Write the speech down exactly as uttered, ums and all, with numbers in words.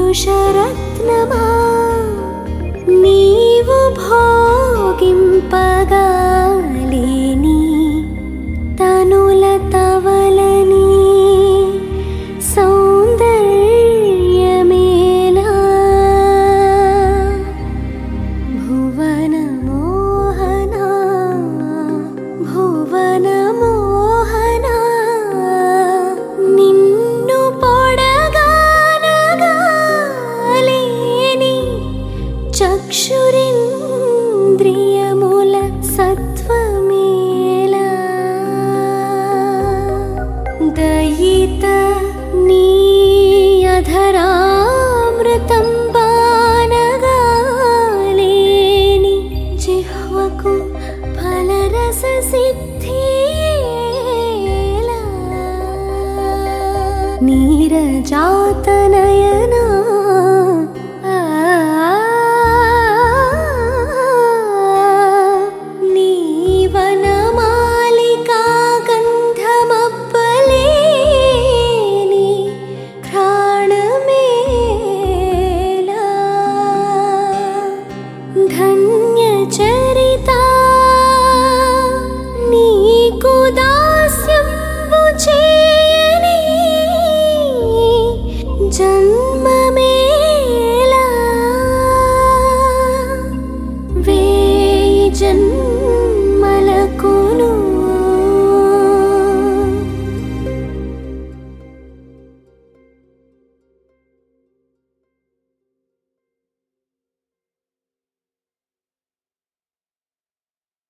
పురుషరత్నమా నీవు భోగింపగాలేని తనుల తవలని సౌందర్యమేలా భువన మోహనా భువన మోహనా నిన్ను పొడగానగాలేని చక్షురింద్రియముల సత్వమేలా దయిత నీ అధరామృతం బానగాలేని జిహ్వకు ఫలరస సిద్ధియేలా నీరజాతనయనా నీవనమాలికా గంధమబ్బలేని ఘ్రాణమేలా ధన్యచరితా నీకు దాస్యంబు చేయని జన్మమేలా వేయి జన్మ